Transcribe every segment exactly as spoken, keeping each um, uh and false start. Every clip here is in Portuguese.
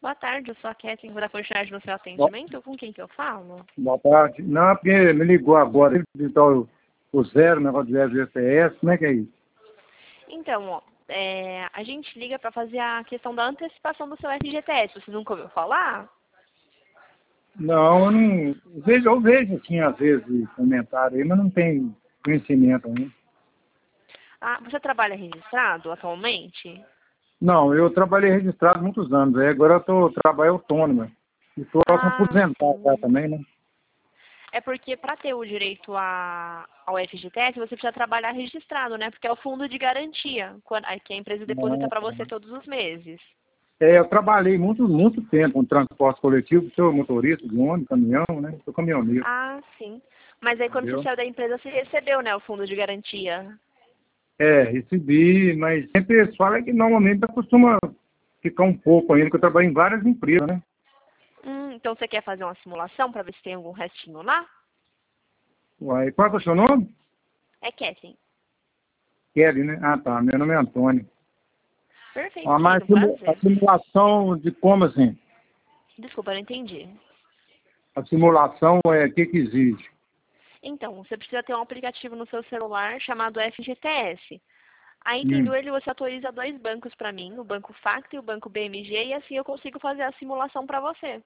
boa tarde, eu sou a Kathleen, vou dar continuidade no seu atendimento. Com quem que eu falo? Boa tarde. Não, porque me ligou agora, então, o zero, negócio de zero G P S, como é que é isso? Então, ó, é, a gente liga para fazer a questão da antecipação do seu F G T S. Você nunca ouviu falar? Não, eu não... Vejo, eu vejo, assim, às vezes, comentário aí, mas não tem conhecimento ainda. Ah, você trabalha registrado atualmente? Não, eu trabalhei registrado há muitos anos, aí agora eu tô, trabalho autônomo. E estou Ah, aposentado já sim. também, né? É porque para ter o direito a, ao F G T S, você precisa trabalhar registrado, né? Porque é o fundo de garantia, quando, que a empresa deposita Ah, para tá. você todos os meses. É, eu trabalhei muito, muito tempo com transporte coletivo, sou motorista de ônibus, caminhão, né? Sou caminhoneiro, Ah, sim. Mas aí quando você entendeu? saiu da empresa, você recebeu, né, o fundo de garantia. É, recebi, mas sempre eles falam que normalmente costuma ficar um pouco ainda, que eu trabalho em várias empresas, né? Hum, então você quer fazer uma simulação para ver se tem algum restinho lá? Uai, qual é o seu nome? É Kathleen. Kelly, né? Ah, tá, meu nome é Antônio. Perfeito, Ah, mas querido, a um simu- a prazer. simulação de como, assim? Desculpa, eu não entendi. A simulação é o que que exige? Então, você precisa ter um aplicativo no seu celular chamado F G T S. Aí, tendo Hum. ele, você autoriza dois bancos para mim, o Banco Facto e o Banco B M G, e assim eu consigo fazer a simulação para você.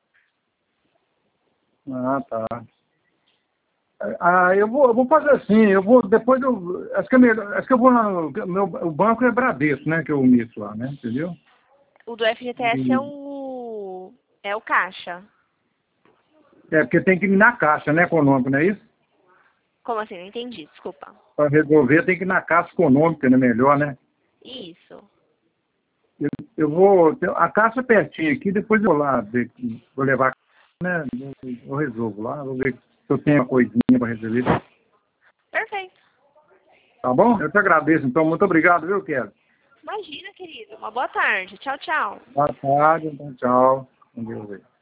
Ah, tá. Ah, eu vou, eu vou fazer assim, eu vou, depois eu, acho que, é melhor, acho que eu vou lá no, meu, o banco é Bradesco, né, que eu unisco lá, né, entendeu? O do F G T S é E, o, é o caixa. é, porque tem que ir na caixa, né, econômico, não é isso? Como assim? Não entendi, desculpa. Para resolver tem que ir na caixa econômica, né, melhor, né? Isso. Eu, eu vou, a caixa é pertinho aqui, depois eu vou lá, ver, vou levar, né, eu, eu resolvo lá, vou ver se eu tenho uma coisinha para resolver. Perfeito. Tá bom? Eu te agradeço, então, muito obrigado, viu, Kelly? Imagina, querido. Uma boa tarde. Tchau, tchau. Boa tarde, então, tchau. Com Deus aí.